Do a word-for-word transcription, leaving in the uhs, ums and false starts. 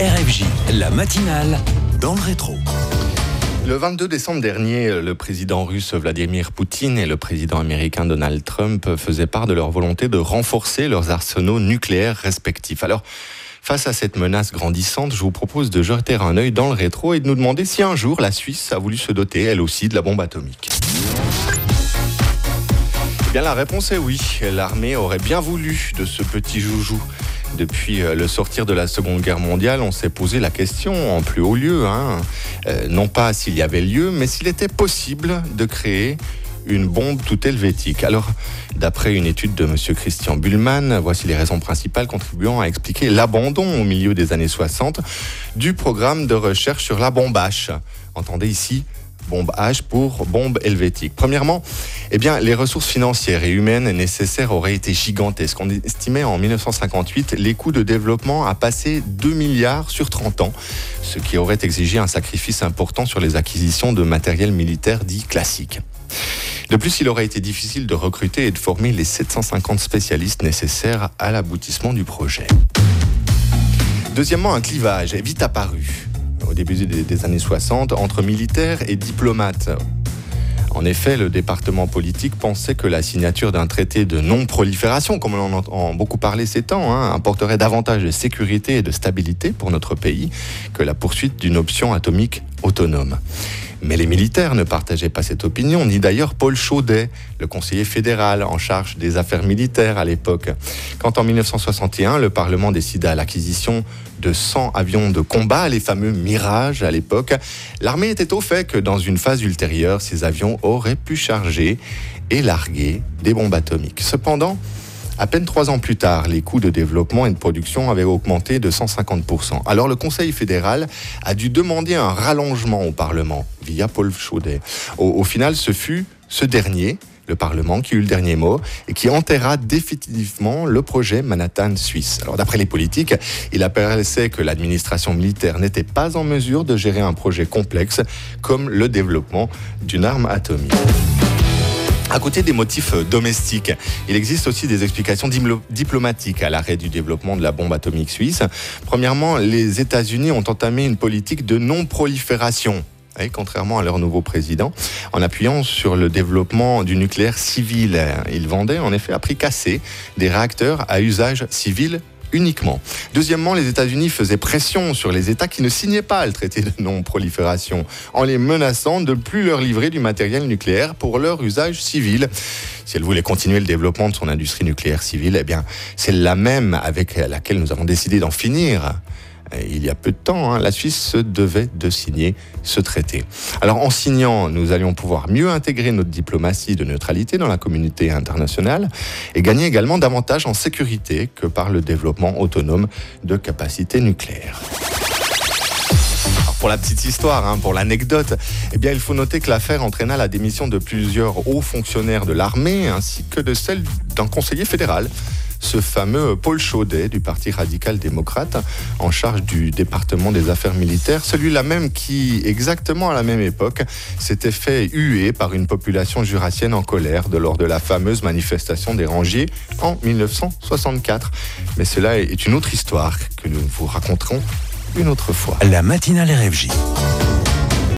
R F J, la matinale dans le rétro. Le vingt-deux décembre dernier, le président russe Vladimir Poutine et le président américain Donald Trump faisaient part de leur volonté de renforcer leurs arsenaux nucléaires respectifs. Alors, face à cette menace grandissante, je vous propose de jeter un œil dans le rétro et de nous demander si un jour la Suisse a voulu se doter, elle aussi, de la bombe atomique. Eh bien, la réponse est oui. L'armée aurait bien voulu de ce petit joujou. Depuis le sortir de la Seconde Guerre mondiale, on s'est posé la question en plus haut lieu, hein, euh, non pas s'il y avait lieu, mais s'il était possible de créer une bombe tout helvétique. Alors, d'après une étude de M. Christian Buhlmann, voici les raisons principales contribuant à expliquer l'abandon au milieu des années soixante du programme de recherche sur la bombe H. Entendez ici bombe H pour bombe helvétique. Premièrement, eh bien, les ressources financières et humaines nécessaires auraient été gigantesques. On estimait en dix-neuf cent cinquante-huit les coûts de développement à passer deux milliards sur trente ans, ce qui aurait exigé un sacrifice important sur les acquisitions de matériel militaire dit classique. De plus, il aurait été difficile de recruter et de former les sept cent cinquante spécialistes nécessaires à l'aboutissement du projet. Deuxièmement, un clivage est vite apparu au début des années soixante entre militaires et diplomates. En effet, le département politique pensait que la signature d'un traité de non-prolifération, comme on en entend beaucoup parler ces temps, hein, apporterait davantage de sécurité et de stabilité pour notre pays que la poursuite d'une option atomique autonome. Mais les militaires ne partageaient pas cette opinion, ni d'ailleurs Paul Chaudet, le conseiller fédéral en charge des affaires militaires à l'époque. Quand en dix-neuf cent soixante et un, le Parlement décida l'acquisition de cent avions de combat, les fameux Mirage à l'époque, l'armée était au fait que dans une phase ultérieure, ces avions auraient pu charger et larguer des bombes atomiques. Cependant, à peine trois ans plus tard, les coûts de développement et de production avaient augmenté de cent cinquante pour cent. Alors le Conseil fédéral a dû demander un rallongement au Parlement via Paul Chaudet. Au, au final, ce fut ce dernier, le Parlement, qui eut le dernier mot et qui enterra définitivement le projet Manhattan suisse. Alors d'après les politiques, il apparaissait que l'administration militaire n'était pas en mesure de gérer un projet complexe comme le développement d'une arme atomique. À côté des motifs domestiques, il existe aussi des explications diplomatiques à l'arrêt du développement de la bombe atomique suisse. Premièrement, les États-Unis ont entamé une politique de non-prolifération, et contrairement à leur nouveau président, en appuyant sur le développement du nucléaire civil. Ils vendaient en effet à prix cassé des réacteurs à usage civil uniquement. Deuxièmement, les États-Unis faisaient pression sur les États qui ne signaient pas le traité de non-prolifération en les menaçant de ne plus leur livrer du matériel nucléaire pour leur usage civil. Si elle voulait continuer le développement de son industrie nucléaire civile, eh bien, c'est la même avec laquelle nous avons décidé d'en finir. Il y a peu de temps, hein, la Suisse se devait de signer ce traité. Alors en signant, nous allions pouvoir mieux intégrer notre diplomatie de neutralité dans la communauté internationale et gagner également davantage en sécurité que par le développement autonome de capacités nucléaires. Alors pour la petite histoire, hein, pour l'anecdote, eh bien, il faut noter que l'affaire entraîna la démission de plusieurs hauts fonctionnaires de l'armée ainsi que de celle d'un conseiller fédéral. Ce fameux Paul Chaudet du Parti radical-démocrate en charge du département des affaires militaires, celui-là même qui, exactement à la même époque, s'était fait huer par une population jurassienne en colère de lors de la fameuse manifestation des Rangiers en dix-neuf cent soixante-quatre. Mais cela est une autre histoire que nous vous raconterons une autre fois. La matinale R F J.